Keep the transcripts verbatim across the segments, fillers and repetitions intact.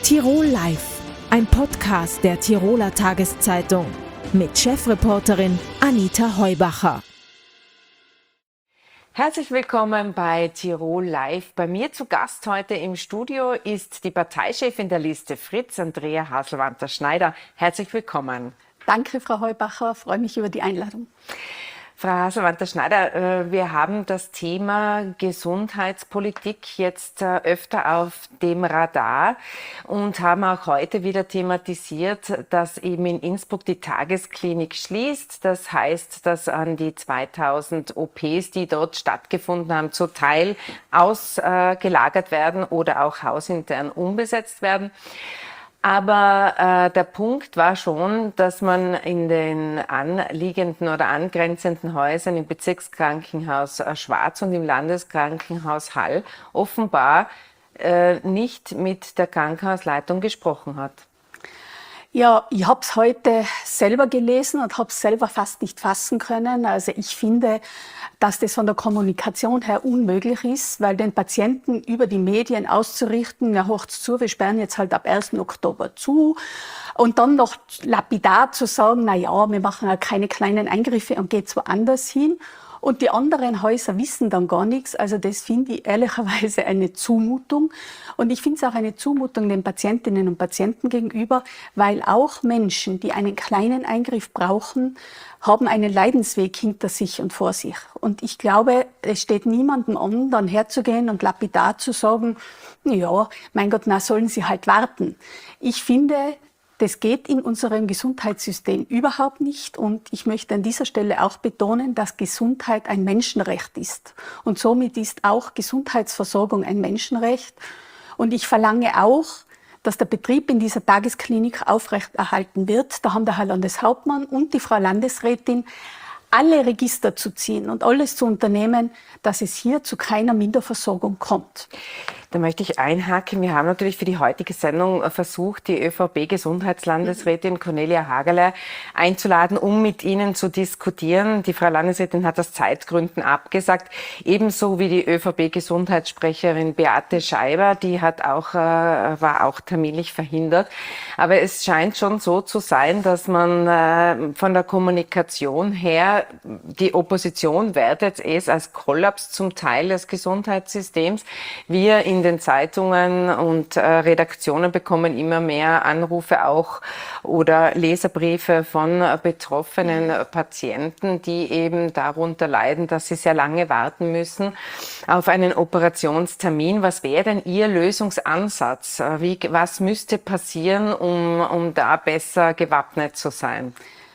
Tirol Live, ein Podcast der Tiroler Tageszeitung mit Chefreporterin Anita Heubacher. Herzlich willkommen bei Tirol Live. Bei mir zu Gast heute im Studio ist die Parteichefin der Liste Fritz, Andrea Haselwanter-Schneider. Herzlich willkommen. Danke, Frau Heubacher. Freue mich über die Einladung. Frau Haselwanter-Schneider, wir haben das Thema Gesundheitspolitik jetzt öfter auf dem Radar und haben auch heute wieder thematisiert, dass eben in Innsbruck die Tagesklinik schließt. Das heißt, dass an die zweitausend O Ps, die dort stattgefunden haben, zu Teil ausgelagert werden oder auch hausintern umbesetzt werden. Aber äh, der Punkt war schon, dass man in den anliegenden oder angrenzenden Häusern im Bezirkskrankenhaus Schwarz und im Landeskrankenhaus Hall offenbar äh, nicht mit der Krankenhausleitung gesprochen hat. Ja, ich habe es heute selber gelesen und habe es selber fast nicht fassen können. Also ich finde, dass das von der Kommunikation her unmöglich ist, weil den Patienten über die Medien auszurichten, ja, hört's zu, wir sperren jetzt halt ab ersten Oktober zu. Und dann noch lapidar zu sagen, na ja, wir machen halt keine kleinen Eingriffe und geht's woanders hin. Und die anderen Häuser wissen dann gar nichts. Also das finde ich ehrlicherweise eine Zumutung. Und ich finde es auch eine Zumutung den Patientinnen und Patienten gegenüber, weil auch Menschen, die einen kleinen Eingriff brauchen, haben einen Leidensweg hinter sich und vor sich. Und ich glaube, es steht niemandem an, dann herzugehen und lapidar zu sagen, ja, mein Gott, na sollen sie halt warten. Ich finde, das geht in unserem Gesundheitssystem überhaupt nicht. Und ich möchte an dieser Stelle auch betonen, dass Gesundheit ein Menschenrecht ist. Und somit ist auch Gesundheitsversorgung ein Menschenrecht. Und ich verlange auch, dass der Betrieb in dieser Tagesklinik aufrechterhalten wird. Da haben der Herr Landeshauptmann und die Frau Landesrätin alle Register zu ziehen und alles zu unternehmen, dass es hier zu keiner Minderversorgung kommt. Da möchte ich einhaken. Wir haben natürlich für die heutige Sendung versucht, die ÖVP-Gesundheitslandesrätin Cornelia Hagerle einzuladen, um mit Ihnen zu diskutieren. Die Frau Landesrätin hat aus Zeitgründen abgesagt, ebenso wie die ÖVP-Gesundheitssprecherin Beate Scheiber, die hat auch, äh, war auch terminlich verhindert. Aber es scheint schon so zu sein, dass man äh, von der Kommunikation her, die Opposition wertet es als Kollaps zum Teil des Gesundheitssystems. Wir in den Zeitungen und äh, Redaktionen bekommen immer mehr Anrufe auch oder Leserbriefe von äh, betroffenen äh, Patienten, die eben darunter leiden, dass sie sehr lange warten müssen auf einen Operationstermin. Was wäre denn Ihr Lösungsansatz? Äh, wie, was müsste passieren, um, um da besser gewappnet zu sein?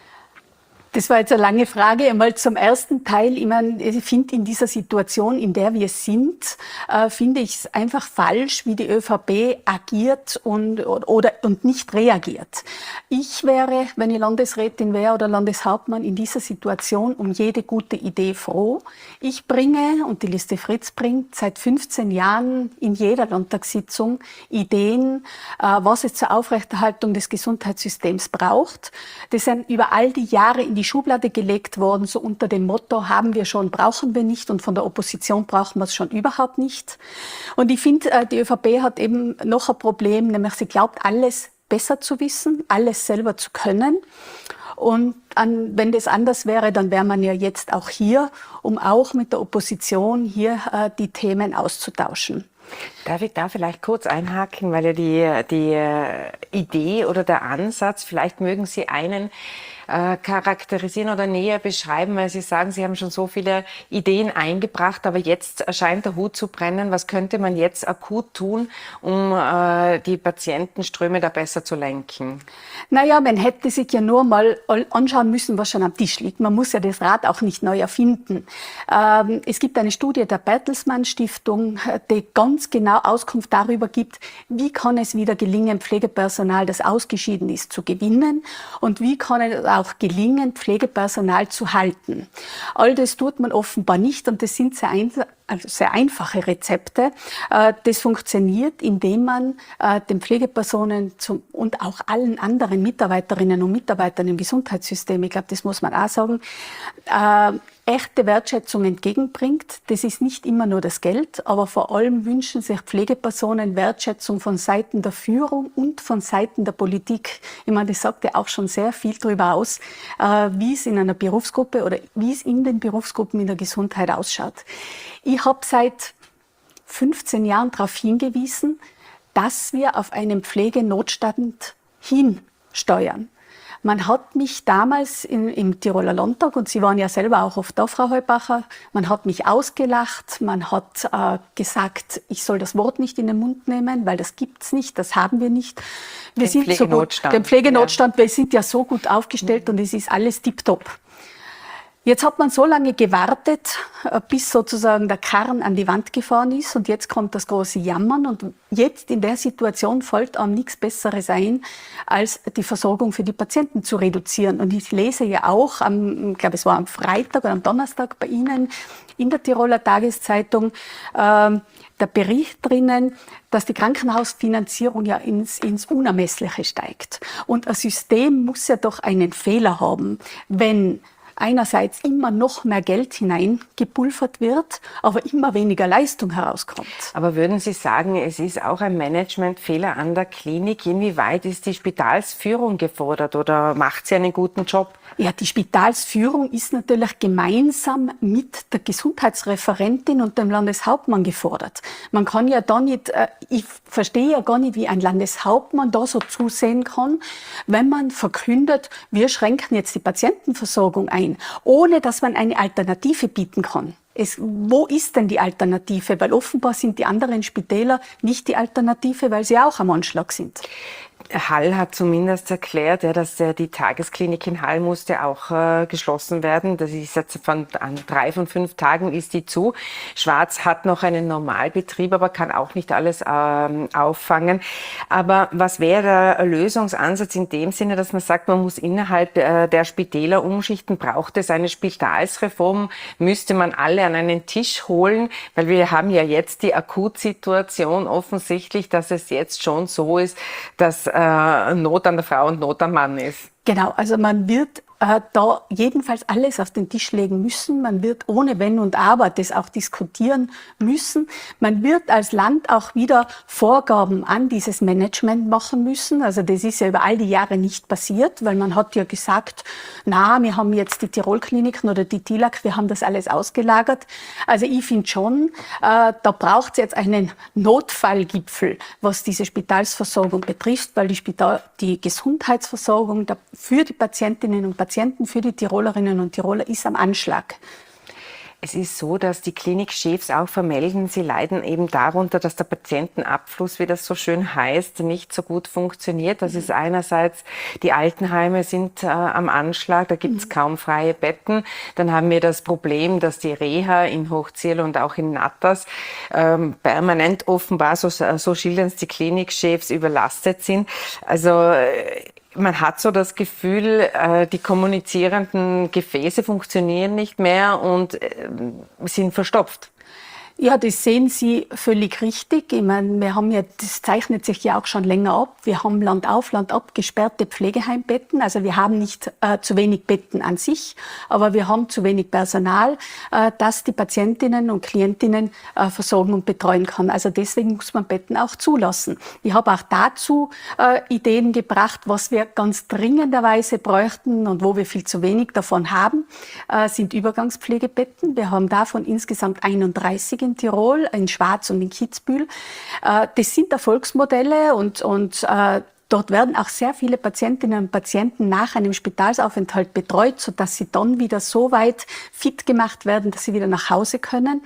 Das war jetzt eine lange Frage. Einmal zum ersten Teil. Ich meine, ich finde in dieser Situation, in der wir sind, äh, finde ich es einfach falsch, wie die ÖVP agiert und, oder, und nicht reagiert. Ich wäre, wenn ich Landesrätin wäre oder Landeshauptmann, in dieser Situation um jede gute Idee froh. Ich bringe, und die Liste Fritz bringt, seit fünfzehn Jahren in jeder Landtagssitzung Ideen, äh, was es zur Aufrechterhaltung des Gesundheitssystems braucht. Das sind über all die Jahre in die die Schublade gelegt worden, so unter dem Motto, haben wir schon, brauchen wir nicht, und von der Opposition brauchen wir es schon überhaupt nicht. Und ich finde, die ÖVP hat eben noch ein Problem, nämlich sie glaubt, alles besser zu wissen, alles selber zu können. Und an, wenn das anders wäre, dann wäre man ja jetzt auch hier, um auch mit der Opposition hier äh, die Themen auszutauschen. Darf ich da vielleicht kurz einhaken, weil ja die, die Idee oder der Ansatz, vielleicht mögen Sie einen äh, charakterisieren oder näher beschreiben, weil Sie sagen, Sie haben schon so viele Ideen eingebracht, aber jetzt scheint der Hut zu brennen. Was könnte man jetzt akut tun, um äh, die Patientenströme da besser zu lenken? Naja, man hätte sich ja nur mal anschauen müssen, was schon am Tisch liegt. Man muss ja das Rad auch nicht neu erfinden. Ähm, es gibt eine Studie der Bertelsmann Stiftung, die ganz genau Auskunft darüber gibt, wie kann es wieder gelingen, Pflegepersonal, das ausgeschieden ist, zu gewinnen, und wie kann es auch gelingen, Pflegepersonal zu halten. All das tut man offenbar nicht, und das sind sehr also sehr einfache Rezepte. Äh, das funktioniert, indem man äh, den Pflegepersonen zum, und auch allen anderen Mitarbeiterinnen und Mitarbeitern im Gesundheitssystem, ich glaube, das muss man auch sagen, äh, echte Wertschätzung entgegenbringt. Das ist nicht immer nur das Geld, aber vor allem wünschen sich Pflegepersonen Wertschätzung von Seiten der Führung und von Seiten der Politik. Ich meine, das sagt ja auch schon sehr viel darüber aus, äh, wie es in einer Berufsgruppe oder wie es in den Berufsgruppen in der Gesundheit ausschaut. Ich habe seit fünfzehn Jahren darauf hingewiesen, dass wir auf einen Pflegenotstand hinsteuern. Man hat mich damals in, im Tiroler Landtag, und Sie waren ja selber auch oft da, Frau Heubacher, man hat mich ausgelacht, man hat äh, gesagt, ich soll das Wort nicht in den Mund nehmen, weil das gibt's nicht, das haben wir nicht. Wir den sind so gut, den Pflegenotstand, ja. Wir sind ja so gut aufgestellt mhm. und es ist alles tipptopp. Jetzt hat man so lange gewartet, bis sozusagen der Karren an die Wand gefahren ist und jetzt kommt das große Jammern und jetzt in der Situation fällt einem nichts Besseres ein, als die Versorgung für die Patienten zu reduzieren. Und ich lese ja auch, am, ich glaube es war am Freitag oder am Donnerstag bei Ihnen in der Tiroler Tageszeitung, äh, der Bericht drinnen, dass die Krankenhausfinanzierung ja ins, ins Unermessliche steigt. Und ein System muss ja doch einen Fehler haben, wenn einerseits immer noch mehr Geld hineingepulvert wird, aber immer weniger Leistung herauskommt. Aber würden Sie sagen, es ist auch ein Managementfehler an der Klinik? Inwieweit ist die Spitalsführung gefordert oder macht sie einen guten Job? Ja, die Spitalsführung ist natürlich gemeinsam mit der Gesundheitsreferentin und dem Landeshauptmann gefordert. Man kann ja da nicht, äh, ich verstehe ja gar nicht, wie ein Landeshauptmann da so zusehen kann, wenn man verkündet, wir schränken jetzt die Patientenversorgung ein, ohne dass man eine Alternative bieten kann. Es, wo ist denn die Alternative? Weil offenbar sind die anderen Spitäler nicht die Alternative, weil sie auch am Anschlag sind. Hall hat zumindest erklärt, ja, dass äh, die Tagesklinik in Hall musste auch äh, geschlossen werden. Das ist jetzt von an drei von fünf Tagen ist die zu. Schwarz hat noch einen Normalbetrieb, aber kann auch nicht alles ähm, auffangen. Aber was wäre der Lösungsansatz in dem Sinne, dass man sagt, man muss innerhalb äh, der Spitäler umschichten? Braucht es eine Spitalsreform? Müsste man alle an einen Tisch holen? Weil wir haben ja jetzt die Akutsituation offensichtlich, dass es jetzt schon so ist, dass äh, Not an der Frau und Not am Mann ist. Genau, also man wird äh, da jedenfalls alles auf den Tisch legen müssen. Man wird ohne Wenn und Aber das auch diskutieren müssen. Man wird als Land auch wieder Vorgaben an dieses Management machen müssen. Also das ist ja über all die Jahre nicht passiert, weil man hat ja gesagt, na, wir haben jetzt die Tirol-Kliniken oder die T I L A C, wir haben das alles ausgelagert. Also ich finde schon, äh, da braucht es jetzt einen Notfallgipfel, was diese Spitalsversorgung betrifft, weil die, Spital die Gesundheitsversorgung der, für die Patientinnen und Patienten, für die Tirolerinnen und Tiroler ist am Anschlag. Es ist so, dass die Klinikchefs auch vermelden, sie leiden eben darunter, dass der Patientenabfluss, wie das so schön heißt, nicht so gut funktioniert. Das ist einerseits, die Altenheime sind äh, am Anschlag, da gibt es mhm. kaum freie Betten. Dann haben wir das Problem, dass die Reha in Hochzierl und auch in Natters ähm, permanent offenbar, so, so schildern es die Klinikchefs, überlastet sind. Also äh, man hat so das Gefühl, die kommunizierenden Gefäße funktionieren nicht mehr und sind verstopft. Ja, das sehen Sie völlig richtig. Ich meine, wir haben ja, das zeichnet sich ja auch schon länger ab. Wir haben Land auf, Land ab gesperrte Pflegeheimbetten. Also wir haben nicht äh, zu wenig Betten an sich, aber wir haben zu wenig Personal, äh, das die Patientinnen und Klientinnen äh, versorgen und betreuen kann. Also deswegen muss man Betten auch zulassen. Ich habe auch dazu äh, Ideen gebracht, was wir ganz dringenderweise bräuchten und wo wir viel zu wenig davon haben, äh, sind Übergangspflegebetten. Wir haben davon insgesamt einunddreißig in Tirol, in Schwarz und in Kitzbühel. Das sind Erfolgsmodelle und, und äh, dort werden auch sehr viele Patientinnen und Patienten nach einem Spitalsaufenthalt betreut, sodass sie dann wieder so weit fit gemacht werden, dass sie wieder nach Hause können.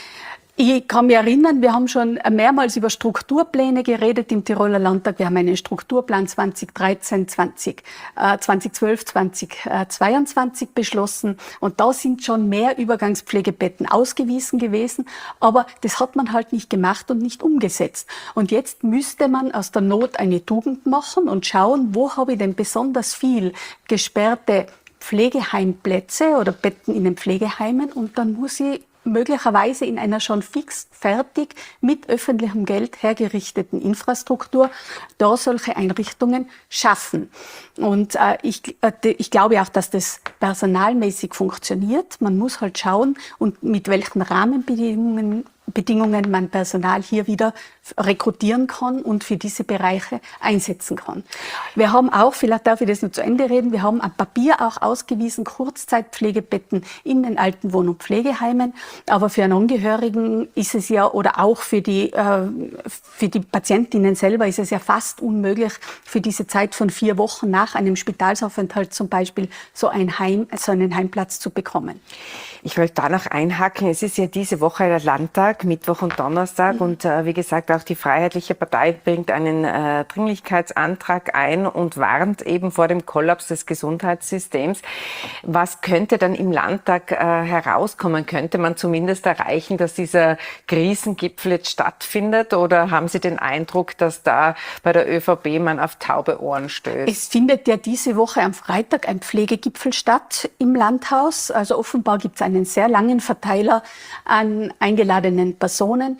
Ich kann mich erinnern, wir haben schon mehrmals über Strukturpläne geredet im Tiroler Landtag. Wir haben einen Strukturplan zweitausenddreizehn, zwanzig, äh, zweitausendzwölf, zweitausendzweiundzwanzig beschlossen. Und da sind schon mehr Übergangspflegebetten ausgewiesen gewesen. Aber das hat man halt nicht gemacht und nicht umgesetzt. Und jetzt müsste man aus der Not eine Tugend machen und schauen, wo habe ich denn besonders viel gesperrte Pflegeheimplätze oder Betten in den Pflegeheimen. Und dann muss ich möglicherweise in einer schon fix fertig mit öffentlichem Geld hergerichteten Infrastruktur da solche Einrichtungen schaffen. Und äh, ich, äh, ich glaube auch, dass das personalmäßig funktioniert. Man muss halt schauen, und mit welchen Rahmenbedingungen Bedingungen man Personal hier wieder rekrutieren kann und für diese Bereiche einsetzen kann. Wir haben auch, vielleicht darf ich das noch zu Ende reden, wir haben am Papier auch ausgewiesen Kurzzeitpflegebetten in den alten Wohn- und Pflegeheimen, aber für einen Angehörigen ist es ja, oder auch für die, äh, für die Patientinnen selber ist es ja fast unmöglich, für diese Zeit von vier Wochen nach einem Spitalsaufenthalt zum Beispiel so, ein Heim, so einen Heimplatz zu bekommen. Ich wollte da noch einhaken. Es ist ja diese Woche der Landtag, Mittwoch und Donnerstag. Mhm. Und äh, wie gesagt, auch die Freiheitliche Partei bringt einen äh, Dringlichkeitsantrag ein und warnt eben vor dem Kollaps des Gesundheitssystems. Was könnte dann im Landtag äh, herauskommen? Könnte man zumindest erreichen, dass dieser Krisengipfel jetzt stattfindet? Oder haben Sie den Eindruck, dass da bei der ÖVP man auf taube Ohren stößt? Es findet ja diese Woche am Freitag ein Pflegegipfel statt im Landhaus. Also offenbar gibt es einen sehr langen Verteiler an eingeladenen Personen.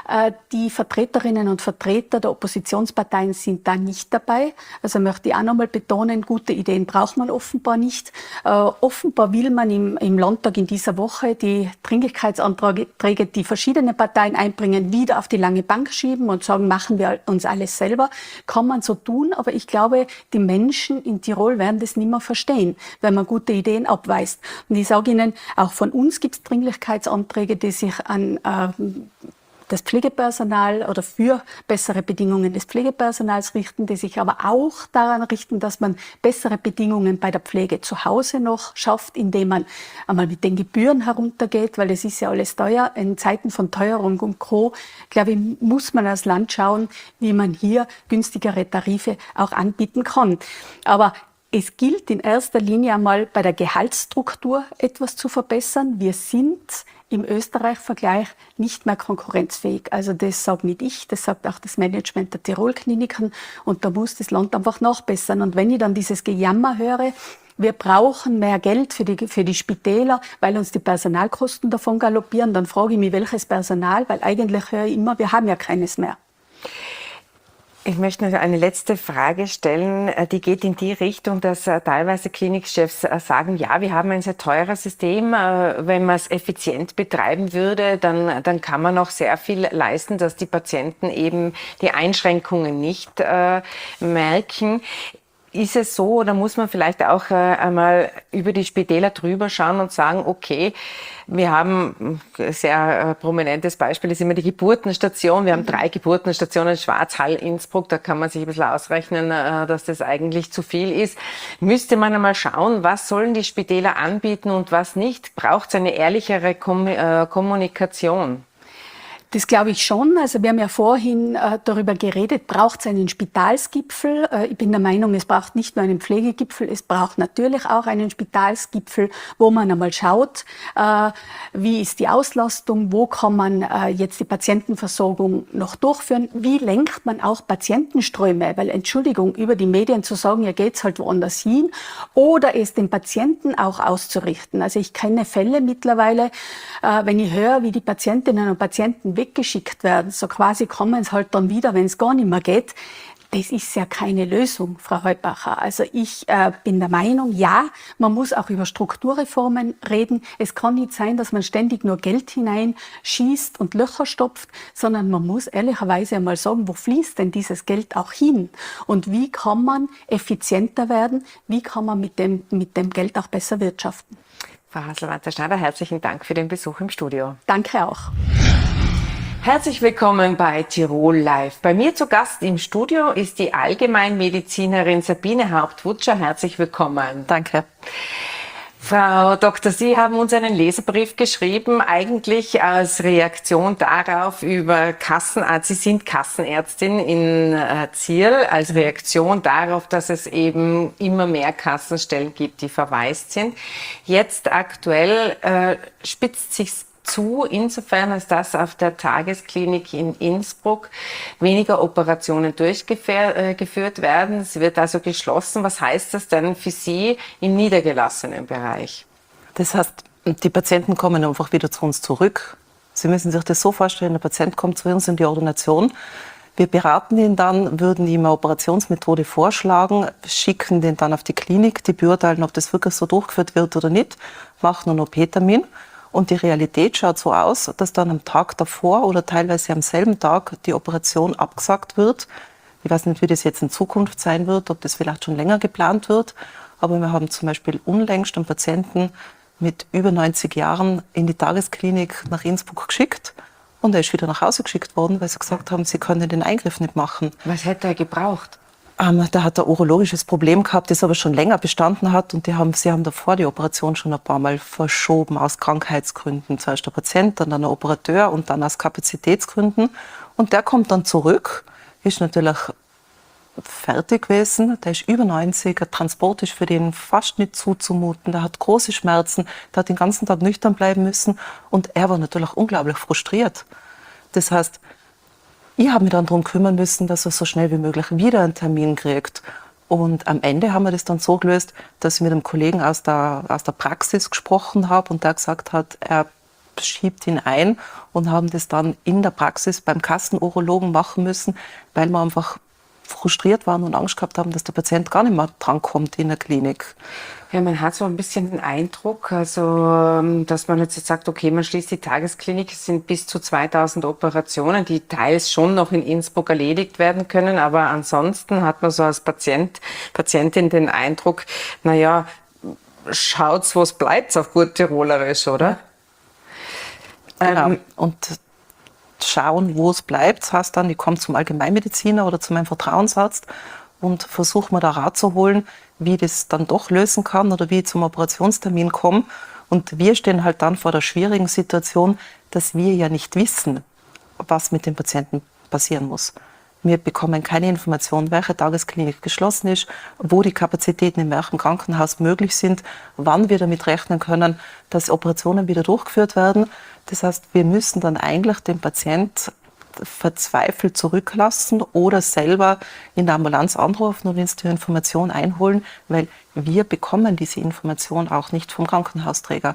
Die Vertreterinnen und Vertreter der Oppositionsparteien sind da nicht dabei. Also möchte ich auch noch mal betonen, gute Ideen braucht man offenbar nicht. Offenbar will man im, im Landtag in dieser Woche die Dringlichkeitsanträge, die verschiedene Parteien einbringen, wieder auf die lange Bank schieben und sagen, machen wir uns alles selber. Kann man so tun, aber ich glaube, die Menschen in Tirol werden das nicht mehr verstehen, wenn man gute Ideen abweist. Und ich sage Ihnen, auch von uns gibt es Dringlichkeitsanträge, die sich an äh, das Pflegepersonal oder für bessere Bedingungen des Pflegepersonals richten, die sich aber auch daran richten, dass man bessere Bedingungen bei der Pflege zu Hause noch schafft, indem man einmal mit den Gebühren heruntergeht, weil es ist ja alles teuer. In Zeiten von Teuerung und Co., glaube ich, muss man als Land schauen, wie man hier günstigere Tarife auch anbieten kann. Aber es gilt in erster Linie einmal bei der Gehaltsstruktur etwas zu verbessern. Wir sind im Österreich-Vergleich nicht mehr konkurrenzfähig. Also das sage nicht ich, das sagt auch das Management der Tirol-Kliniken, und da muss das Land einfach nachbessern. Und wenn ich dann dieses Gejammer höre, wir brauchen mehr Geld für die, für die Spitäler, weil uns die Personalkosten davon galoppieren, dann frage ich mich, welches Personal, weil eigentlich höre ich immer, wir haben ja keines mehr. Ich möchte noch eine letzte Frage stellen, die geht in die Richtung, dass teilweise Klinikchefs sagen, ja, wir haben ein sehr teures System, wenn man es effizient betreiben würde, dann, dann kann man noch sehr viel leisten, dass die Patienten eben die Einschränkungen nicht äh, merken. Ist es so, oder muss man vielleicht auch äh, einmal über die Spitäler drüber schauen und sagen, okay, wir haben ein sehr äh, prominentes Beispiel, ist immer die Geburtenstation. Wir haben drei Geburtenstationen, Schwarzhall, Innsbruck, da kann man sich ein bisschen ausrechnen, äh, dass das eigentlich zu viel ist. Müsste man einmal schauen, was sollen die Spitäler anbieten und was nicht? Braucht es eine ehrlichere Kom- äh, Kommunikation? Das glaube ich schon. Also wir haben ja vorhin äh, darüber geredet, braucht es einen Spitalsgipfel? Äh, ich bin der Meinung, es braucht nicht nur einen Pflegegipfel, es braucht natürlich auch einen Spitalsgipfel, wo man einmal schaut, äh, wie ist die Auslastung, wo kann man äh, jetzt die Patientenversorgung noch durchführen, wie lenkt man auch Patientenströme, weil Entschuldigung, über die Medien zu sagen, ja geht's halt woanders hin, oder es den Patienten auch auszurichten. Also ich kenne Fälle mittlerweile, äh, wenn ich höre, wie die Patientinnen und Patienten weggeschickt werden, so quasi kommen sie halt dann wieder, wenn es gar nicht mehr geht. Das ist ja keine Lösung, Frau Heubacher. Also ich äh, bin der Meinung, ja, man muss auch über Strukturreformen reden. Es kann nicht sein, dass man ständig nur Geld hineinschießt und Löcher stopft, sondern man muss ehrlicherweise einmal sagen, wo fließt denn dieses Geld auch hin? Und wie kann man effizienter werden? Wie kann man mit dem, mit dem Geld auch besser wirtschaften? Frau Hasselwanter-Schneider, herzlichen Dank für den Besuch im Studio. Danke auch. Herzlich willkommen bei Tirol Live. Bei mir zu Gast im Studio ist die Allgemeinmedizinerin Sabine Haupt-Wutscher. Herzlich willkommen. Danke. Frau Doktor, Sie haben uns einen Leserbrief geschrieben, eigentlich als Reaktion darauf über Kassenarzt. Sie sind Kassenärztin in Zierl, als Reaktion darauf, dass es eben immer mehr Kassenstellen gibt, die verwaist sind. Jetzt aktuell äh, spitzt sich's zu, insofern als dass auf der Tagesklinik in Innsbruck weniger Operationen durchgeführt werden. Es wird also geschlossen. Was heißt das denn für Sie im niedergelassenen Bereich? Das heißt Die Patienten kommen einfach wieder zu uns zurück. Sie müssen sich das so vorstellen, der Patient kommt zu uns in die Ordination. Wir beraten ihn dann, würden ihm eine Operationsmethode vorschlagen, schicken den dann auf die Klinik, die beurteilen, ob das wirklich so durchgeführt wird oder nicht, machen einen O P-Termin. Und die Realität schaut so aus, dass dann am Tag davor oder teilweise am selben Tag die Operation abgesagt wird. Ich weiß nicht, wie das jetzt in Zukunft sein wird, ob das vielleicht schon länger geplant wird. Aber wir haben zum Beispiel unlängst einen Patienten mit über neunzig Jahren in die Tagesklinik nach Innsbruck geschickt. Und er ist wieder nach Hause geschickt worden, weil sie gesagt haben, sie können den Eingriff nicht machen. Was hätte er gebraucht? Ähm, da hat er ein urologisches Problem gehabt, das aber schon länger bestanden hat. Und die haben, sie haben davor die Operation schon ein paar Mal verschoben aus Krankheitsgründen. Zuerst der Patient, dann der Operateur und dann aus Kapazitätsgründen. Und der kommt dann zurück, ist natürlich fertig gewesen. Der ist über neunzig, der Transport ist für den fast nicht zuzumuten. Der hat große Schmerzen, der hat den ganzen Tag nüchtern bleiben müssen. Und er war natürlich unglaublich frustriert. Das heißt, ich habe mich dann darum kümmern müssen, dass er so schnell wie möglich wieder einen Termin kriegt. Und am Ende haben wir das dann so gelöst, dass ich mit einem Kollegen aus der, aus der Praxis gesprochen habe und der gesagt hat, er schiebt ihn ein und haben das dann in der Praxis beim Kassenurologen machen müssen, weil wir einfach frustriert waren und Angst gehabt haben, dass der Patient gar nicht mehr drankommt in der Klinik. Ja, man hat so ein bisschen den Eindruck, also, dass man jetzt sagt, okay, man schließt die Tagesklinik, es sind bis zu zweitausend Operationen, die teils schon noch in Innsbruck erledigt werden können, aber ansonsten hat man so als Patient, Patientin den Eindruck, naja, schaut's, wo's bleibt, auf gut Tirolerisch, oder? Genau. Ähm, und schauen, wo es bleibt. Das heißt dann, ich komme zum Allgemeinmediziner oder zu meinem Vertrauensarzt und versuche mir da Rat zu holen, wie ich das dann doch lösen kann oder wie ich zum Operationstermin komme. Und wir stehen halt dann vor der schwierigen Situation, dass wir ja nicht wissen, was mit dem Patienten passieren muss. Wir bekommen keine Information, welche Tagesklinik geschlossen ist, wo die Kapazitäten in welchem Krankenhaus möglich sind, wann wir damit rechnen können, dass Operationen wieder durchgeführt werden. Das heißt, wir müssen dann eigentlich den Patient verzweifelt zurücklassen oder selber in der Ambulanz anrufen und uns die Information einholen, weil wir bekommen diese Information auch nicht vom Krankenhausträger.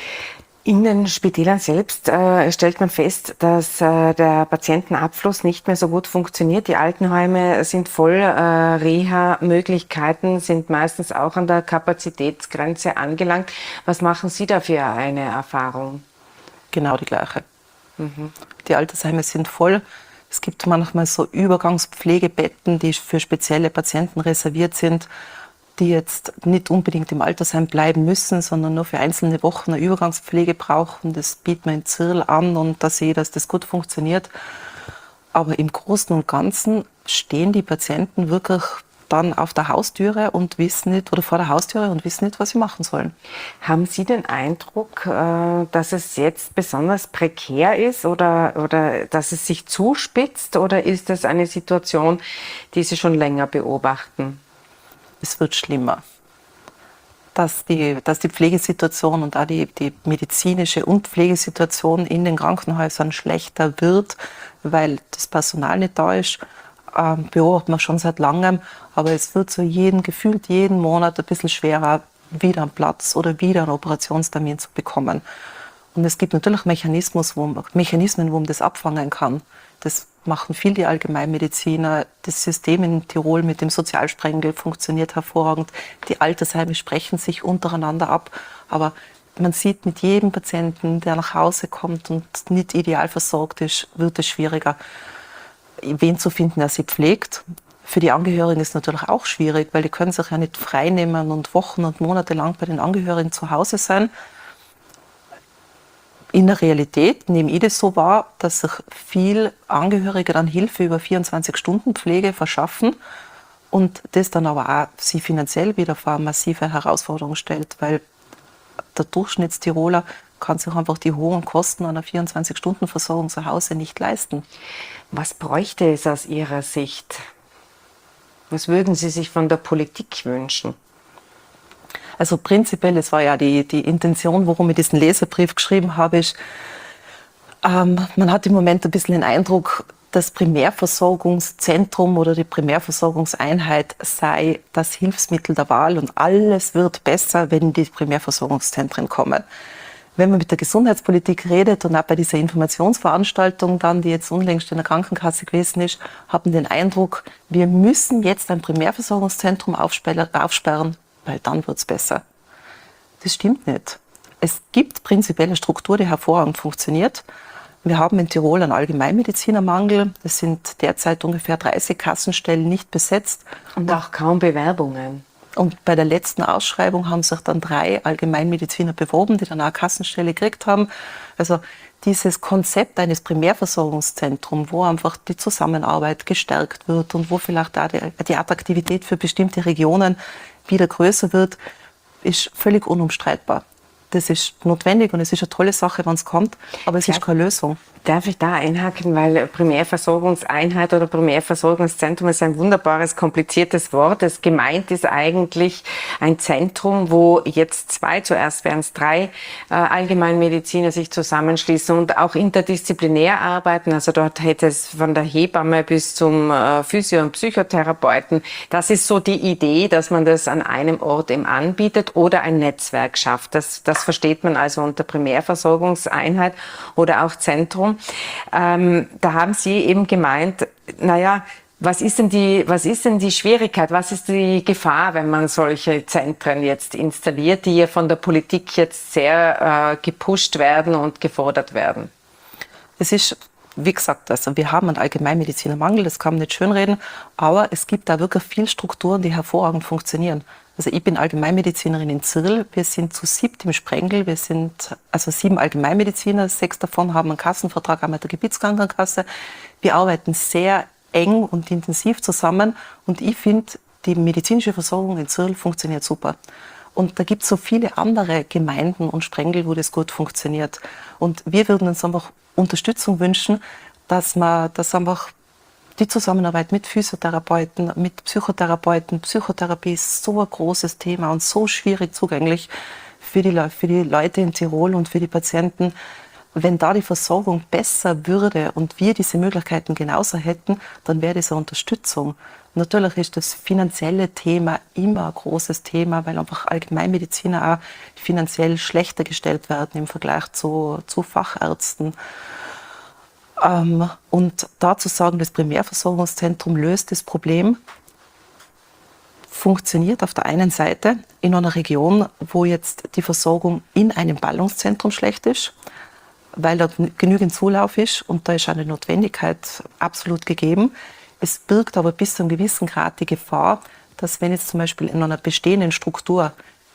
In den Spitälern selbst äh, stellt man fest, dass äh, der Patientenabfluss nicht mehr so gut funktioniert. Die Altenheime sind voll, äh, Reha-Möglichkeiten sind meistens auch an der Kapazitätsgrenze angelangt. Was machen Sie da für eine Erfahrung? Genau die gleiche. Mhm. Die Altersheime sind voll. Es gibt manchmal so Übergangspflegebetten, die für spezielle Patienten reserviert sind, die jetzt nicht unbedingt im Altersheim bleiben müssen, sondern nur für einzelne Wochen eine Übergangspflege brauchen. Das bietet man in Zirl an und da sehe ich, dass das gut funktioniert. Aber im Großen und Ganzen stehen die Patienten wirklich dann auf der Haustüre und wissen nicht, oder vor der Haustüre und wissen nicht, was sie machen sollen. Haben Sie den Eindruck, dass es jetzt besonders prekär ist oder, oder dass es sich zuspitzt, oder ist das eine Situation, die Sie schon länger beobachten? Es wird schlimmer. Dass die, dass die Pflegesituation und auch die, die medizinische und Pflegesituation in den Krankenhäusern schlechter wird, weil das Personal nicht da ist, ähm, beobachten wir schon seit langem. Aber es wird so jeden, gefühlt jeden Monat ein bisschen schwerer, wieder einen Platz oder wieder einen Operationstermin zu bekommen. Und es gibt natürlich Mechanismus, wo, Mechanismen, wo man das abfangen kann. Das machen viel die Allgemeinmediziner. Das System in Tirol mit dem Sozialsprengel funktioniert hervorragend. Die Altersheime sprechen sich untereinander ab. Aber man sieht, mit jedem Patienten, der nach Hause kommt und nicht ideal versorgt ist, wird es schwieriger, wen zu finden, der sie pflegt. Für die Angehörigen ist es natürlich auch schwierig, weil die können sich ja nicht frei nehmen und Wochen und Monate lang bei den Angehörigen zu Hause sein. In der Realität nehme ich das so wahr, dass sich viele Angehörige dann Hilfe über vierundzwanzig Stunden Pflege verschaffen und das dann aber auch sie finanziell wieder vor eine massive Herausforderung stellt, weil der Durchschnittstiroler kann sich einfach die hohen Kosten einer vierundzwanzig Stunden Versorgung zu Hause nicht leisten. Was bräuchte es aus Ihrer Sicht? Was würden Sie sich von der Politik wünschen? Also prinzipiell, es war ja die, die Intention, warum ich diesen Leserbrief geschrieben habe, ist, ähm, man hat im Moment ein bisschen den Eindruck, das Primärversorgungszentrum oder die Primärversorgungseinheit sei das Hilfsmittel der Wahl und alles wird besser, wenn die Primärversorgungszentren kommen. wenn man mit der Gesundheitspolitik redet und auch bei dieser Informationsveranstaltung dann, die jetzt unlängst in der Krankenkasse gewesen ist, haben den Eindruck, wir müssen jetzt ein Primärversorgungszentrum aufsperren, weil dann wird es besser. Das stimmt nicht. Es gibt prinzipiell eine Struktur, die hervorragend funktioniert. Wir haben in Tirol einen Allgemeinmedizinermangel. Es sind derzeit ungefähr dreißig Kassenstellen nicht besetzt. Und auch kaum Bewerbungen. Und bei der letzten Ausschreibung haben sich dann drei Allgemeinmediziner beworben, die dann auch eine Kassenstelle gekriegt haben. Also dieses Konzept eines Primärversorgungszentrums, wo einfach die Zusammenarbeit gestärkt wird und wo vielleicht auch die, die Attraktivität für bestimmte Regionen wieder größer wird, ist völlig unumstreitbar. Das ist notwendig und es ist eine tolle Sache, wenn es kommt, aber es ist keine Lösung. Darf ich da einhaken, weil Primärversorgungseinheit oder Primärversorgungszentrum ist ein wunderbares, kompliziertes Wort. Es gemeint ist eigentlich ein Zentrum, wo jetzt zwei, zuerst werden es drei äh, Allgemeinmediziner sich zusammenschließen und auch interdisziplinär arbeiten. Also dort hätte es von der Hebamme bis zum äh, Physio- und Psychotherapeuten. Das ist so die Idee, dass man das an einem Ort eben anbietet oder ein Netzwerk schafft. Das, das versteht man also unter Primärversorgungseinheit oder auch Zentrum. Ähm, da haben Sie eben gemeint, naja, was ist denn die, was ist denn die Schwierigkeit, was ist die Gefahr, wenn man solche Zentren jetzt installiert, die ja von der Politik jetzt sehr äh, gepusht werden und gefordert werden? Es ist, wie gesagt, also wir haben einen Allgemeinmedizinermangel, das kann man nicht schönreden, aber es gibt da wirklich viele Strukturen, die hervorragend funktionieren. Also ich bin Allgemeinmedizinerin in Zirl, wir sind zu siebt im Sprengel, wir sind also sieben Allgemeinmediziner, sechs davon haben einen Kassenvertrag auch mit der Gebietskrankenkasse. Wir arbeiten sehr eng und intensiv zusammen und ich finde, die medizinische Versorgung in Zirl funktioniert super. Und da gibt es so viele andere Gemeinden und Sprengel, wo das gut funktioniert. Und wir würden uns einfach Unterstützung wünschen, dass man das einfach die Zusammenarbeit mit Physiotherapeuten, mit Psychotherapeuten. Psychotherapie ist so ein großes Thema und so schwierig zugänglich für die, Le- für die Leute in Tirol und für die Patienten. Wenn da die Versorgung besser würde und wir diese Möglichkeiten genauso hätten, dann wäre das eine Unterstützung. Natürlich ist das finanzielle Thema immer ein großes Thema, weil einfach Allgemeinmediziner auch finanziell schlechter gestellt werden im Vergleich zu, zu Fachärzten. Ähm, und dazu sagen, das Primärversorgungszentrum löst das Problem, funktioniert auf der einen Seite in einer Region, wo jetzt die Versorgung in einem Ballungszentrum schlecht ist, weil dort genügend Zulauf ist und da ist eine Notwendigkeit absolut gegeben. Es birgt aber bis zu einem gewissen Grad die Gefahr, dass wenn jetzt zum Beispiel in einer bestehenden Struktur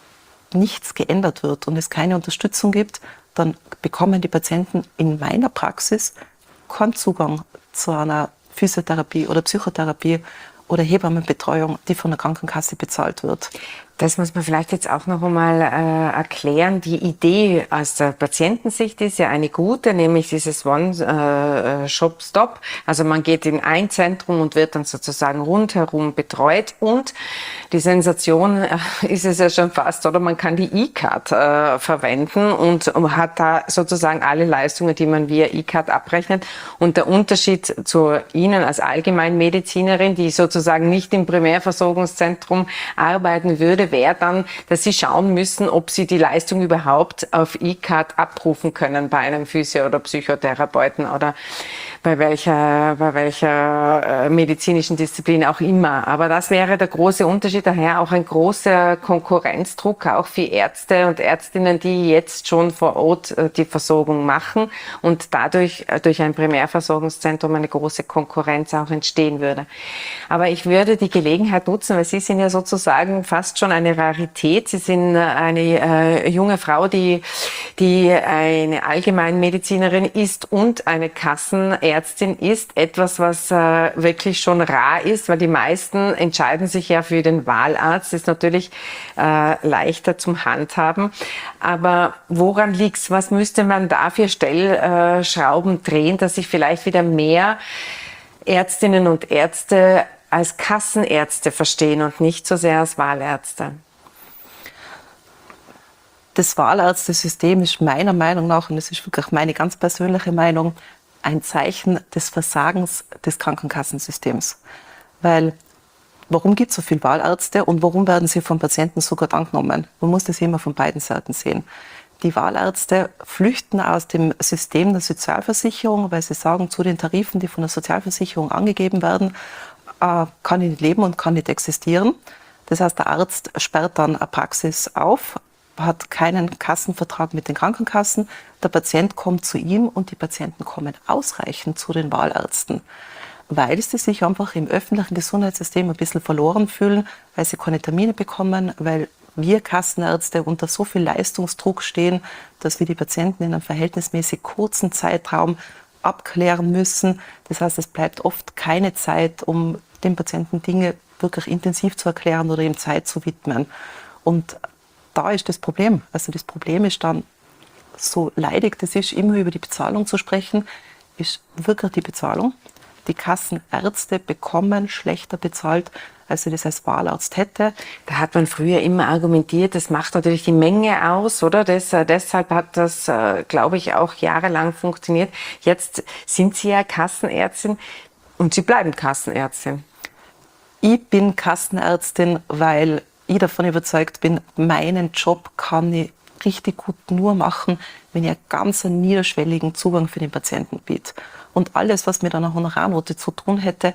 nichts geändert wird und es keine Unterstützung gibt, dann bekommen die Patienten in meiner Praxis keinen Zugang zu einer Physiotherapie oder Psychotherapie oder Hebammenbetreuung, die von der Krankenkasse bezahlt wird. Das muss man vielleicht jetzt auch noch einmal äh, erklären. Die Idee aus der Patientensicht ist ja eine gute, nämlich dieses One-Shop-Stop. Also man geht in ein Zentrum und wird dann sozusagen rundherum betreut. Und die Sensation äh, ist es ja schon fast, oder man kann die E-Card äh, verwenden und hat da sozusagen alle Leistungen, die man via E-Card abrechnet. Und der Unterschied zu Ihnen als Allgemeinmedizinerin, die sozusagen nicht im Primärversorgungszentrum arbeiten würde, wäre dann, dass Sie schauen müssen, ob Sie die Leistung überhaupt auf E-Card abrufen können bei einem Physio- oder Psychotherapeuten oder bei welcher, bei welcher äh, medizinischen Disziplin auch immer. Aber das wäre der große Unterschied, daher auch ein großer Konkurrenzdruck auch für Ärzte und Ärztinnen, die jetzt schon vor Ort äh, die Versorgung machen und dadurch äh, durch ein Primärversorgungszentrum eine große Konkurrenz auch entstehen würde. Aber ich würde die Gelegenheit nutzen, weil Sie sind ja sozusagen fast schon eine Rarität. Sie sind eine äh, junge Frau, die, die eine Allgemeinmedizinerin ist und eine Kassenärztin ist. Etwas, was äh, wirklich schon rar ist, weil die meisten entscheiden sich ja für den Wahlarzt. Das ist natürlich äh, leichter zum Handhaben. Aber woran liegt's? Was müsste man da für Stellschrauben drehen, dass sich vielleicht wieder mehr Ärztinnen und Ärzte als Kassenärzte verstehen und nicht so sehr als Wahlärzte? Das Wahlärztesystem ist meiner Meinung nach, und das ist wirklich meine ganz persönliche Meinung, ein Zeichen des Versagens des Krankenkassensystems. Weil, warum gibt es so viele Wahlärzte und warum werden sie vom Patienten so gut angenommen? Man muss das immer von beiden Seiten sehen. Die Wahlärzte flüchten aus dem System der Sozialversicherung, weil sie sagen, zu den Tarifen, die von der Sozialversicherung angegeben werden, äh, kann ich nicht leben und kann nicht existieren. Das heißt, der Arzt sperrt dann eine Praxis auf, hat keinen Kassenvertrag mit den Krankenkassen, der Patient kommt zu ihm und die Patienten kommen ausreichend zu den Wahlärzten, weil sie sich einfach im öffentlichen Gesundheitssystem ein bisschen verloren fühlen, weil sie keine Termine bekommen, weil wir Kassenärzte unter so viel Leistungsdruck stehen, dass wir die Patienten in einem verhältnismäßig kurzen Zeitraum abklären müssen. Das heißt, es bleibt oft keine Zeit, um den Patienten Dinge wirklich intensiv zu erklären oder ihm Zeit zu widmen. Und da ist das Problem. Also das Problem ist dann, so leidig das ist, immer über die Bezahlung zu sprechen, ist wirklich die Bezahlung. Die Kassenärzte bekommen schlechter bezahlt, als sie das als Wahlarzt hätte. Da hat man früher immer argumentiert, das macht natürlich die Menge aus, oder? Das, äh, deshalb hat das, äh, glaube ich, auch jahrelang funktioniert. Jetzt sind Sie ja Kassenärztin und Sie bleiben Kassenärztin. Ich bin Kassenärztin, weil ich davon überzeugt bin, meinen Job kann ich richtig gut nur machen, wenn ich einen ganz niederschwelligen Zugang für den Patienten biete. Und alles, was mit einer Honorarnote zu tun hätte,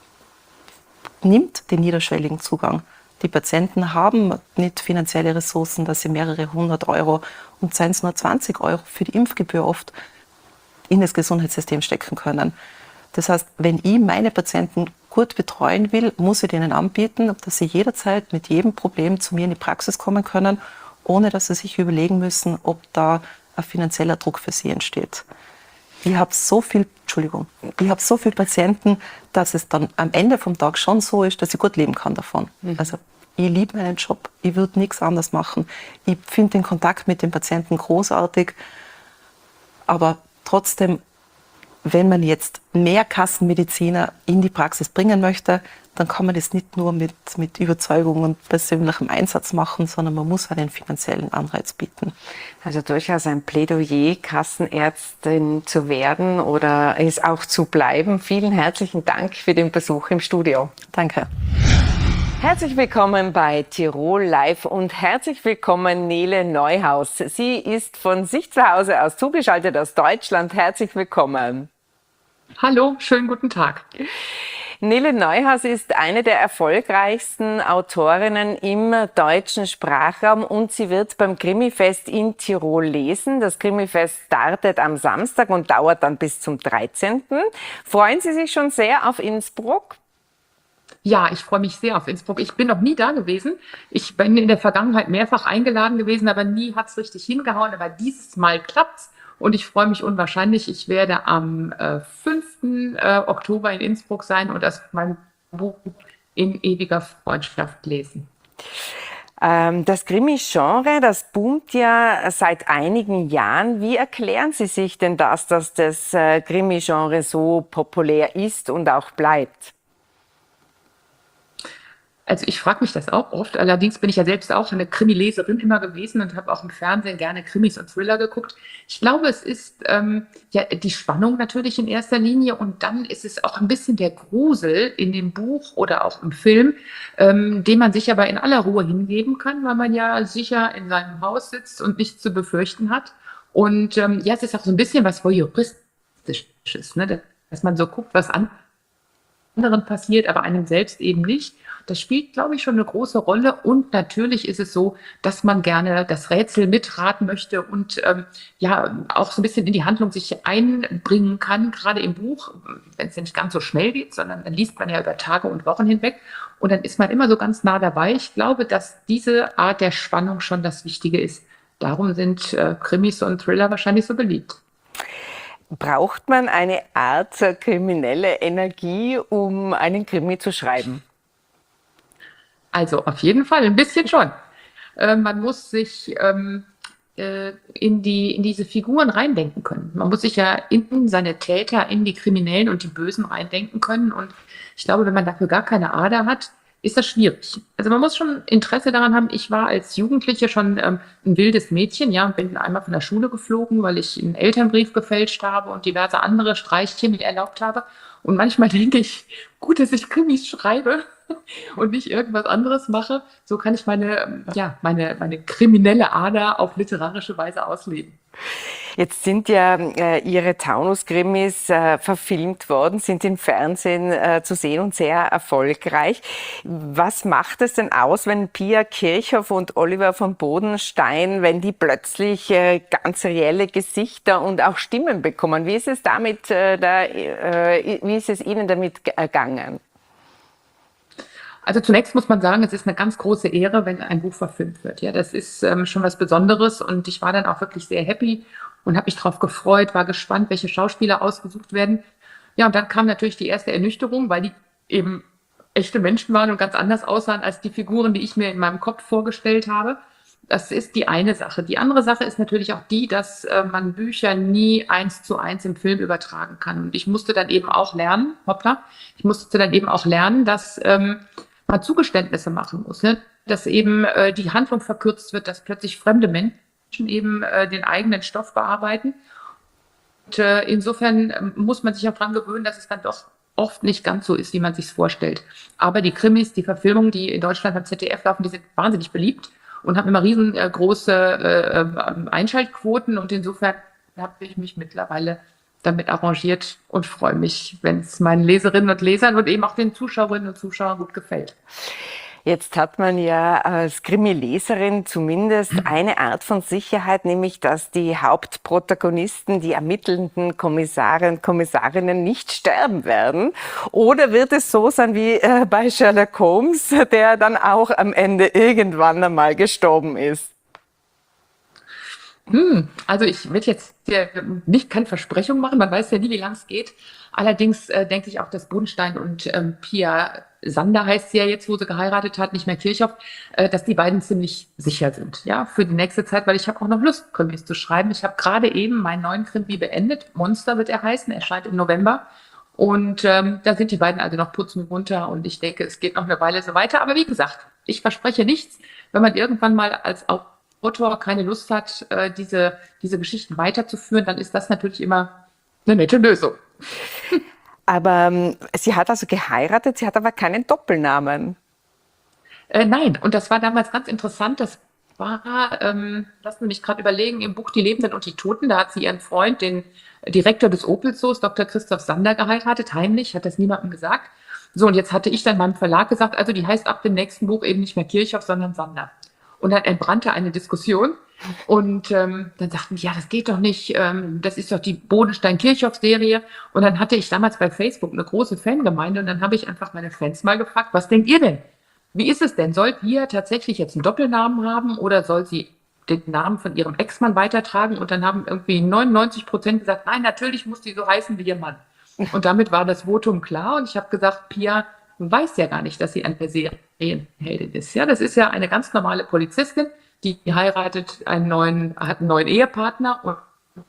nimmt den niederschwelligen Zugang. Die Patienten haben nicht finanzielle Ressourcen, dass sie mehrere hundert Euro und seien es nur zwanzig Euro für die Impfgebühr oft in das Gesundheitssystem stecken können. Das heißt, wenn ich meine Patienten gut betreuen will, muss ich denen anbieten, dass sie jederzeit mit jedem Problem zu mir in die Praxis kommen können, ohne dass sie sich überlegen müssen, ob da ein finanzieller Druck für sie entsteht. Ich habe so viel, Entschuldigung, ich habe so viele Patienten, dass es dann am Ende vom Tag schon so ist, dass ich gut leben kann davon. Mhm. Also ich liebe meinen Job, ich würde nichts anderes machen. Ich finde den Kontakt mit den Patienten großartig, aber trotzdem, wenn man jetzt mehr Kassenmediziner in die Praxis bringen möchte, dann kann man das nicht nur mit, mit Überzeugung und persönlichem Einsatz machen, sondern man muss einen finanziellen Anreiz bieten. Also durchaus ein Plädoyer, Kassenärztin zu werden oder es auch zu bleiben. Vielen herzlichen Dank für den Besuch im Studio. Danke. Herzlich willkommen bei Tirol Live und herzlich willkommen Nele Neuhaus. Sie ist von sich zu Hause aus zugeschaltet aus Deutschland. Herzlich willkommen. Hallo, schönen guten Tag. Nele Neuhaus ist eine der erfolgreichsten Autorinnen im deutschen Sprachraum und sie wird beim Krimifest in Tirol lesen. Das Krimifest startet am Samstag und dauert dann bis zum dreizehnten Freuen Sie sich schon sehr auf Innsbruck? Ja, ich freue mich sehr auf Innsbruck. Ich bin noch nie da gewesen. Ich bin in der Vergangenheit mehrfach eingeladen gewesen, aber nie hat es richtig hingehauen. Aber dieses Mal klappt's und ich freue mich unwahrscheinlich. Ich werde am äh, fünften Äh, Oktober in Innsbruck sein und das mein Buch in ewiger Freundschaft lesen. Ähm, das Krimi-Genre, das boomt ja seit einigen Jahren. Wie erklären Sie sich denn das, dass das äh, Krimi-Genre so populär ist und auch bleibt? Also ich frage mich das auch oft. Allerdings bin ich ja selbst auch eine Krimileserin immer gewesen und habe auch im Fernsehen gerne Krimis und Thriller geguckt. Ich glaube, es ist ähm, ja die Spannung natürlich in erster Linie und dann ist es auch ein bisschen der Grusel in dem Buch oder auch im Film, ähm, den man sich aber in aller Ruhe hingeben kann, weil man ja sicher in seinem Haus sitzt und nichts zu befürchten hat. Und ähm, ja, es ist auch so ein bisschen was Voyeuristisches, ne? Dass man so guckt, was anderen passiert, aber einem selbst eben nicht. Das spielt, glaube ich, schon eine große Rolle. Und natürlich ist es so, dass man gerne das Rätsel mitraten möchte und ähm, ja auch so ein bisschen in die Handlung sich einbringen kann, gerade im Buch, wenn es nicht ganz so schnell geht, sondern dann liest man ja über Tage und Wochen hinweg. Und dann ist man immer so ganz nah dabei. Ich glaube, dass diese Art der Spannung schon das Wichtige ist. Darum sind äh, Krimis und Thriller wahrscheinlich so beliebt. Braucht man eine Art kriminelle Energie, um einen Krimi zu schreiben? Also auf jeden Fall, ein bisschen schon. Äh, man muss sich ähm, äh, in, die, in diese Figuren reindenken können. Man muss sich ja in seine Täter, in die Kriminellen und die Bösen reindenken können. Und ich glaube, wenn man dafür gar keine Ader hat, ist das schwierig. Also man muss schon Interesse daran haben. Ich war als Jugendliche schon ähm, ein wildes Mädchen, ja, bin einmal von der Schule geflogen, weil ich einen Elternbrief gefälscht habe und diverse andere Streiche mir erlaubt habe. Und manchmal denke ich, gut, dass ich Krimis schreibe, und nicht irgendwas anderes mache. So kann ich meine, ja, meine, meine kriminelle Ader auf literarische Weise ausleben. Jetzt sind ja äh, Ihre Taunus-Krimis äh, verfilmt worden, sind im Fernsehen äh, zu sehen und sehr erfolgreich. Was macht es denn aus, wenn Pia Kirchhoff und Oliver von Bodenstein, wenn die plötzlich äh, ganz reelle Gesichter und auch Stimmen bekommen? Wie ist es damit, äh, da, äh, wie ist es Ihnen damit gegangen? Also zunächst muss man sagen, es ist eine ganz große Ehre, wenn ein Buch verfilmt wird. Ja, das ist ähm, schon was Besonderes und ich war dann auch wirklich sehr happy und habe mich darauf gefreut, war gespannt, welche Schauspieler ausgesucht werden. Ja, und dann kam natürlich die erste Ernüchterung, weil die eben echte Menschen waren und ganz anders aussahen als die Figuren, die ich mir in meinem Kopf vorgestellt habe. Das ist die eine Sache. Die andere Sache ist natürlich auch die, dass äh, man Bücher nie eins zu eins im Film übertragen kann. Und ich musste dann eben auch lernen, hoppla, ich musste dann eben auch lernen, dass ähm, man Zugeständnisse machen muss, ne? Dass eben äh, die Handlung verkürzt wird, dass plötzlich fremde Menschen eben äh, den eigenen Stoff bearbeiten. Und äh, insofern äh, muss man sich auch daran gewöhnen, dass es dann doch oft nicht ganz so ist, wie man sich vorstellt. Aber die Krimis, die Verfilmungen, die in Deutschland am Z D F laufen, die sind wahnsinnig beliebt und haben immer riesengroße äh, äh, Einschaltquoten. Und insofern habe ich mich mittlerweile damit arrangiert und freue mich, wenn es meinen Leserinnen und Lesern und eben auch den Zuschauerinnen und Zuschauern gut gefällt. Jetzt hat man ja als Krimi-Leserin zumindest eine Art von Sicherheit, nämlich dass die Hauptprotagonisten, die ermittelnden Kommissare und Kommissarinnen nicht sterben werden. Oder wird es so sein wie äh, bei Sherlock Holmes, der dann auch am Ende irgendwann einmal gestorben ist? Hm, also ich will jetzt hier nicht keine Versprechung machen, man weiß ja nie, wie lang es geht. Allerdings äh, denke ich auch, dass Bodenstein und ähm, Pia Sander heißt sie ja jetzt, wo sie geheiratet hat, nicht mehr Kirchhoff, äh, dass die beiden ziemlich sicher sind, ja, für die nächste Zeit, weil ich habe auch noch Lust, Krimis zu schreiben. Ich habe gerade eben meinen neuen Krimi beendet, Monster wird er heißen, erscheint im November. Und ähm, da sind die beiden also noch putzen runter und ich denke, es geht noch eine Weile so weiter. Aber wie gesagt, ich verspreche nichts, wenn man irgendwann mal als Autor keine Lust hat, äh, diese, diese Geschichten weiterzuführen, dann ist das natürlich immer eine nette Lösung. Aber ähm, sie hat also geheiratet, sie hat aber keinen Doppelnamen. Äh, nein, und das war damals ganz interessant. Das war, ähm, lass mich gerade überlegen, im Buch Die Lebenden und die Toten, da hat sie ihren Freund, den Direktor des Opel-Zoos, Doktor Christoph Sander, geheiratet, heimlich, hat das niemandem gesagt. So, und jetzt hatte ich dann meinem Verlag gesagt, also die heißt ab dem nächsten Buch eben nicht mehr Kirchhoff, sondern Sander. Und dann entbrannte eine Diskussion und ähm, dann sagten die, ja, das geht doch nicht, ähm, das ist doch die Bodenstein-Kirchhoff-Serie. Und dann hatte ich damals bei Facebook eine große Fangemeinde und dann habe ich einfach meine Fans mal gefragt, was denkt ihr denn? Wie ist es denn? Soll Pia tatsächlich jetzt einen Doppelnamen haben oder soll sie den Namen von ihrem Ex-Mann weitertragen? Und dann haben irgendwie neunundneunzig Prozent gesagt, nein, natürlich muss die so heißen wie ihr Mann. Und damit war das Votum klar und ich habe gesagt, Pia weiß ja gar nicht, dass sie eine Serienheldin ist. Ja, das ist ja eine ganz normale Polizistin, die heiratet einen neuen, hat einen neuen Ehepartner und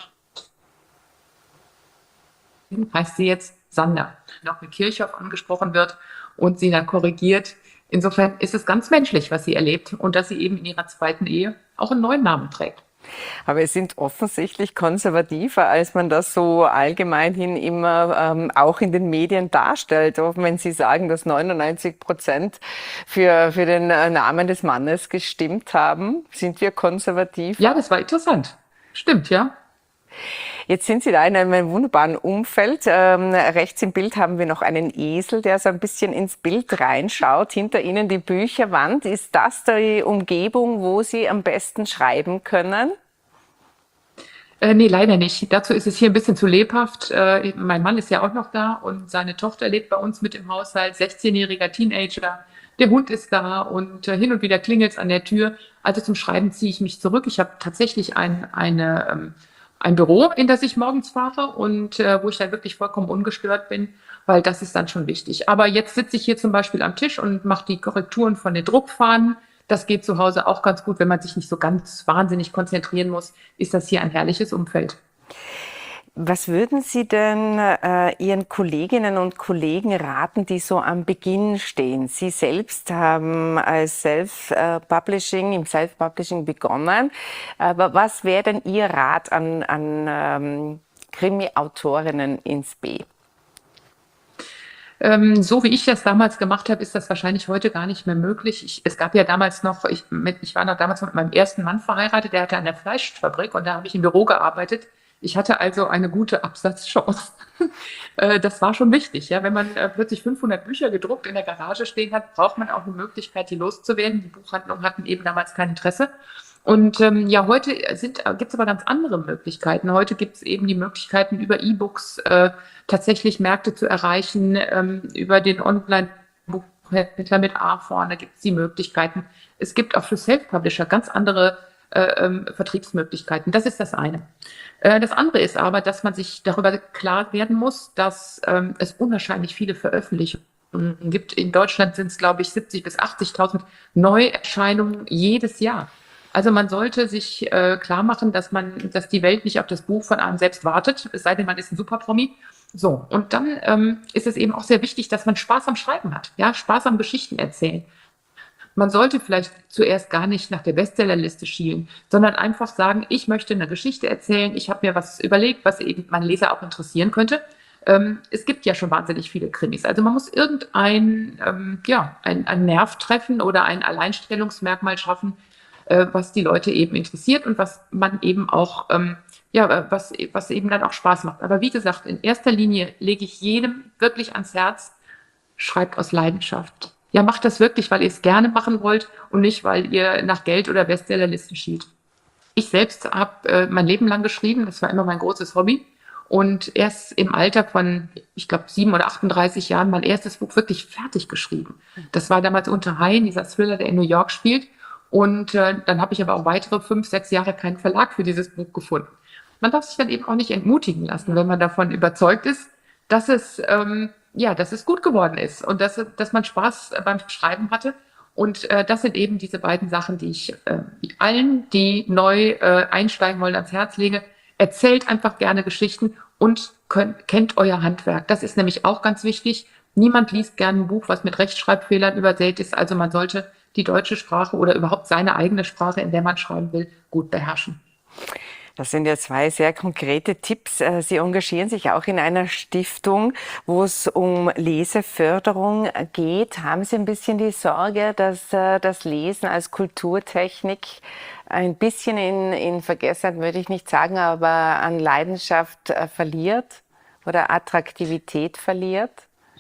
heißt sie jetzt Sander, noch mit Kirchhoff angesprochen wird und sie dann korrigiert. Insofern ist es ganz menschlich, was sie erlebt und dass sie eben in ihrer zweiten Ehe auch einen neuen Namen trägt. Aber es sind offensichtlich konservativer, als man das so allgemein hin immer ähm, auch in den Medien darstellt. Auch wenn Sie sagen, dass neunundneunzig Prozent für, für den Namen des Mannes gestimmt haben, sind wir konservativ. Ja, das war interessant. Stimmt, ja. Jetzt sind Sie da in einem wunderbaren Umfeld. Ähm, rechts im Bild haben wir noch einen Esel, der so ein bisschen ins Bild reinschaut. Hinter Ihnen die Bücherwand. Ist das die Umgebung, wo Sie am besten schreiben können? Äh, nee, leider nicht. Dazu ist es hier ein bisschen zu lebhaft. Äh, mein Mann ist ja auch noch da und seine Tochter lebt bei uns mit im Haushalt, sechzehnjähriger Teenager. Der Hund ist da und äh, hin und wieder klingelt es an der Tür. Also zum Schreiben ziehe ich mich zurück. Ich habe tatsächlich ein, eine... Ähm, ein Büro, in das ich morgens fahre und äh, wo ich dann wirklich vollkommen ungestört bin, weil das ist dann schon wichtig. Aber jetzt sitze ich hier zum Beispiel am Tisch und mache die Korrekturen von den Druckfahnen. Das geht zu Hause auch ganz gut, wenn man sich nicht so ganz wahnsinnig konzentrieren muss, ist das hier ein herrliches Umfeld. Was würden Sie denn äh, Ihren Kolleginnen und Kollegen raten, die so am Beginn stehen? Sie selbst haben als Self-Publishing, im Self-Publishing begonnen. Aber was wäre denn Ihr Rat an, an ähm, Krimi-Autorinnen ins B? Ähm, so wie ich das damals gemacht habe, ist das wahrscheinlich heute gar nicht mehr möglich. Ich, es gab ja damals noch, ich, mit, ich war noch damals mit meinem ersten Mann verheiratet, der hatte eine Fleischfabrik und da habe ich im Büro gearbeitet. Ich hatte also eine gute Absatzchance. Äh, das war schon wichtig. Ja? Wenn man äh, plötzlich fünfhundert Bücher gedruckt in der Garage stehen hat, braucht man auch eine Möglichkeit, die loszuwerden. Die Buchhandlungen hatten eben damals kein Interesse. Und ähm, ja, heute sind, gibt es aber ganz andere Möglichkeiten. Heute gibt es eben die Möglichkeiten, über E-Books äh, tatsächlich Märkte zu erreichen, ähm, über den Online-Buchhändler mit A vorne gibt es die Möglichkeiten. Es gibt auch für Self-Publisher ganz andere äh, ähm, Vertriebsmöglichkeiten. Das ist das eine. Äh, das andere ist aber, dass man sich darüber klar werden muss, dass ähm, es unwahrscheinlich viele Veröffentlichungen gibt. In Deutschland sind es, glaube ich, siebzig bis achtzigtausend Neuerscheinungen jedes Jahr. Also man sollte sich äh, klar machen, dass man, dass die Welt nicht auf das Buch von einem selbst wartet, es sei denn, man ist ein Superpromi. So, und dann ähm, ist es eben auch sehr wichtig, dass man Spaß am Schreiben hat, ja, Spaß am Geschichten erzählen. Man sollte vielleicht zuerst gar nicht nach der Bestsellerliste schielen, sondern einfach sagen, ich möchte eine Geschichte erzählen, ich habe mir was überlegt, was eben meinen Leser auch interessieren könnte. Ähm, es gibt ja schon wahnsinnig viele Krimis. Also man muss irgendein ähm, ja, ein, ein Nerv treffen oder ein Alleinstellungsmerkmal schaffen, äh, was die Leute eben interessiert und was man eben auch, ähm, ja, was, was eben dann auch Spaß macht. Aber wie gesagt, in erster Linie lege ich jedem wirklich ans Herz, schreibt aus Leidenschaft. Ja, macht das wirklich, weil ihr es gerne machen wollt und nicht, weil ihr nach Geld oder Bestsellerlisten schielt. Ich selbst habe äh, mein Leben lang geschrieben, das war immer mein großes Hobby. Und erst im Alter von, ich glaube, sieben oder achtunddreißig Jahren mein erstes Buch wirklich fertig geschrieben. Das war damals Unter Haien, dieser Thriller, der in New York spielt. Und äh, dann habe ich aber auch weitere fünf, sechs Jahre keinen Verlag für dieses Buch gefunden. Man darf sich dann eben auch nicht entmutigen lassen, wenn man davon überzeugt ist, dass es, ähm, ja, dass es gut geworden ist und dass, dass man Spaß beim Schreiben hatte. Und äh, das sind eben diese beiden Sachen, die ich äh, allen, die neu äh, einsteigen wollen, ans Herz lege. Erzählt einfach gerne Geschichten und könnt, kennt euer Handwerk. Das ist nämlich auch ganz wichtig. Niemand liest gerne ein Buch, was mit Rechtschreibfehlern übersät ist. Also man sollte die deutsche Sprache oder überhaupt seine eigene Sprache, in der man schreiben will, gut beherrschen. Das sind ja zwei sehr konkrete Tipps. Sie engagieren sich auch in einer Stiftung, wo es um Leseförderung geht. Haben Sie ein bisschen die Sorge, dass das Lesen als Kulturtechnik ein bisschen in, in Vergessenheit, würde ich nicht sagen, aber an Leidenschaft verliert oder Attraktivität verliert?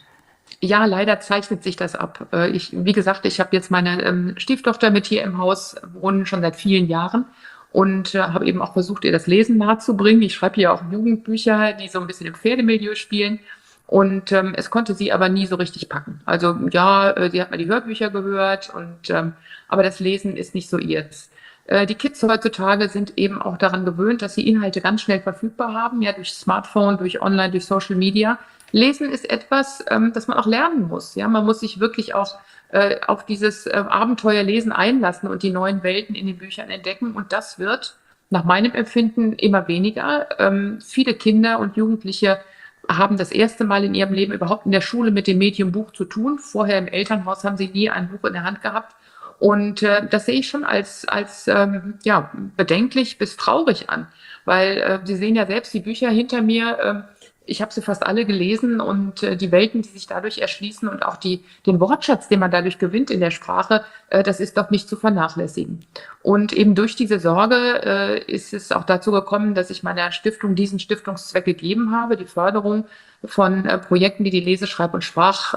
Ja, leider zeichnet sich das ab. Ich, wie gesagt, ich habe jetzt meine ähm, Stieftochter mit hier im Haus wohnen schon seit vielen Jahren. Und äh, habe eben auch versucht, ihr das Lesen nahezubringen. Ich schreibe hier auch Jugendbücher, die so ein bisschen im Pferdemilieu spielen. Und ähm, es konnte sie aber nie so richtig packen. Also ja, äh, sie hat mal die Hörbücher gehört, und ähm, aber das Lesen ist nicht so ihrs. Äh, die Kids heutzutage sind eben auch daran gewöhnt, dass sie Inhalte ganz schnell verfügbar haben, ja, durch Smartphone, durch Online, durch Social Media. Lesen ist etwas, ähm, das man auch lernen muss. Ja, man muss sich wirklich auch äh, auf dieses äh, Abenteuerlesen einlassen und die neuen Welten in den Büchern entdecken. Und das wird nach meinem Empfinden immer weniger. Ähm, viele Kinder und Jugendliche haben das erste Mal in ihrem Leben überhaupt in der Schule mit dem Medium Buch zu tun. Vorher im Elternhaus haben sie nie ein Buch in der Hand gehabt. Und äh, das sehe ich schon als, als ähm, ja, bedenklich bis traurig an. Weil äh, Sie sehen ja selbst die Bücher hinter mir, äh, ich habe sie fast alle gelesen, und äh, die Welten, die sich dadurch erschließen und auch die, den Wortschatz, den man dadurch gewinnt in der Sprache, äh, das ist doch nicht zu vernachlässigen. Und eben durch diese Sorge äh, ist es auch dazu gekommen, dass ich meiner Stiftung diesen Stiftungszweck gegeben habe, die Förderung von äh, Projekten, die die Lese-, Schreib- und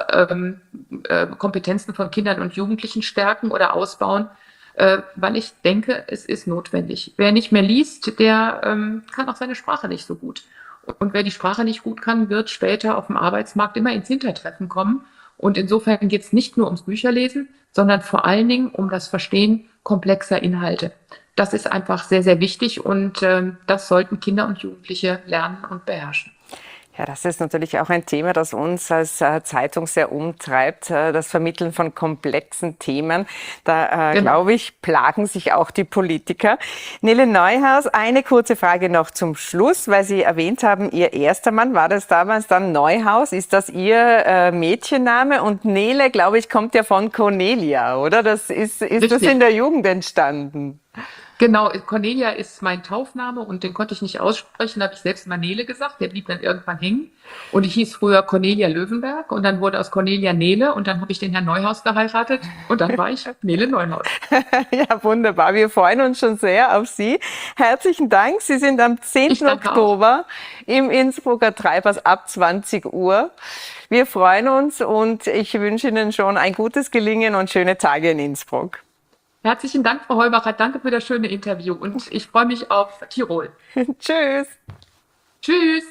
Sprachkompetenzen äh, von Kindern und Jugendlichen stärken oder ausbauen, äh, weil ich denke, es ist notwendig. Wer nicht mehr liest, der ähm, kann auch seine Sprache nicht so gut. Und wer die Sprache nicht gut kann, wird später auf dem Arbeitsmarkt immer ins Hintertreffen kommen. Und insofern geht es nicht nur ums Bücherlesen, sondern vor allen Dingen um das Verstehen komplexer Inhalte. Das ist einfach sehr, sehr wichtig, und äh, das sollten Kinder und Jugendliche lernen und beherrschen. Ja, das ist natürlich auch ein Thema, das uns als äh, Zeitung sehr umtreibt, äh, das Vermitteln von komplexen Themen. Da, äh, genau. glaube ich, plagen sich auch die Politiker. Nele Neuhaus, eine kurze Frage noch zum Schluss, weil Sie erwähnt haben, Ihr erster Mann, war das damals dann Neuhaus? Ist das Ihr äh, Mädchenname? Und Nele, glaube ich, kommt ja von Cornelia, oder? Das ist, ist das in der Jugend entstanden? Genau, Cornelia ist mein Taufname und den konnte ich nicht aussprechen, da habe ich selbst mal Nele gesagt, der blieb dann irgendwann hängen. Und ich hieß früher Cornelia Löwenberg und dann wurde aus Cornelia Nele und dann habe ich den Herrn Neuhaus geheiratet und dann war ich Nele Neuhaus. Ja, wunderbar. Wir freuen uns schon sehr auf Sie. Herzlichen Dank. Sie sind am zehnten Oktober im Innsbrucker Treibhaus ab zwanzig Uhr. Wir freuen uns und ich wünsche Ihnen schon ein gutes Gelingen und schöne Tage in Innsbruck. Herzlichen Dank, Frau Heubacher. Danke für das schöne Interview und ich freue mich auf Tirol. Tschüss. Tschüss.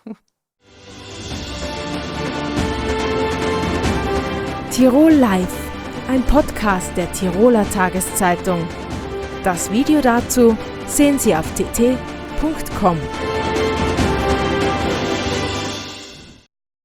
Tirol Live, ein Podcast der Tiroler Tageszeitung. Das Video dazu sehen Sie auf t t punkt com.